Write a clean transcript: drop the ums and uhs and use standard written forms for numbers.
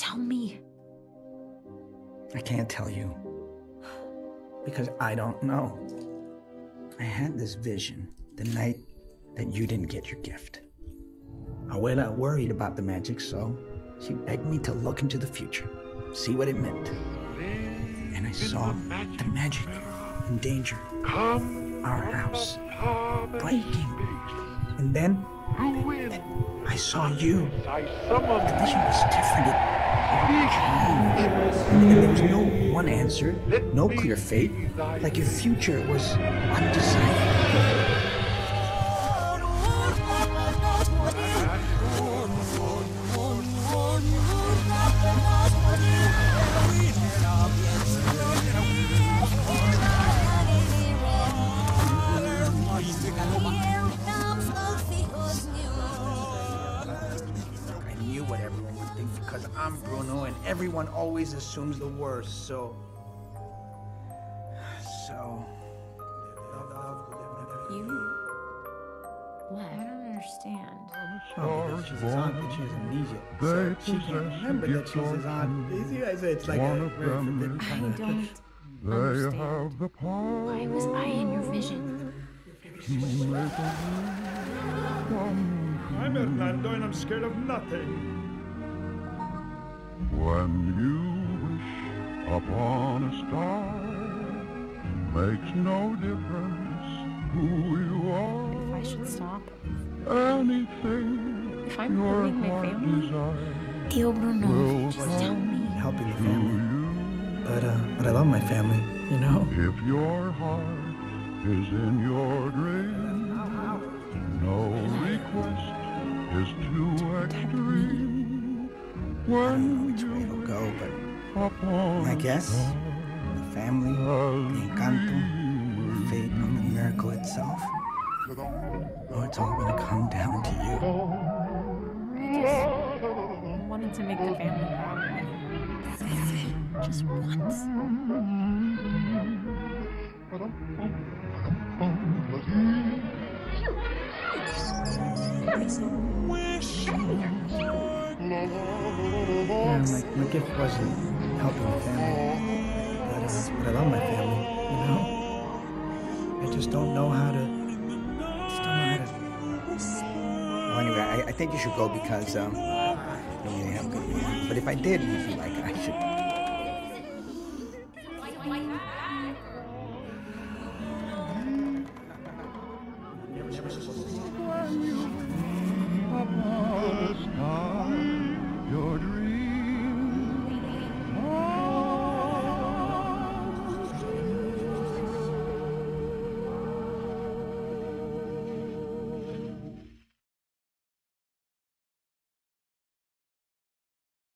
tell me. I can't tell you. Because I don't know. I had this vision the night that you didn't get your gift. Abuela worried about the magic, so she begged me to look into the future, see what it meant. And I saw the magic and danger, our house breaking. And then I saw you. The vision was different. It changed. And there was no one answer, no clear fate, like your future was undecided. I knew what everyone would think because I'm Bruno and everyone always assumes the worst, so... You? What? I don't understand. Oh, because she's his aunt, but she has amnesia. So she can't remember that she's his aunt. You see, it's like a forbidden I kind of... don't understand. Why was I in your vision? I'm Hernando and I'm scared of nothing. When you wish upon a star, makes no difference who you are. If I should stop? Anything If I'm your hurting my heart family? desires Tio Bruno, will just tell me. Helping the to family. But I love my family, you know? you. If your heart is in your grave, no request is too extreme. I don't know When which way it'll go, but upon I guess the family, the encanto, the fate of the miracle itself. Oh, it's all gonna come down to you. I wanted to make the family proud. Just once. Yeah, my gift wasn't helping the family, but I love my family, you know? I just don't know how to... Well, anyway, I think you should go because, I don't really have good news. But if I did, you'd be like, I should...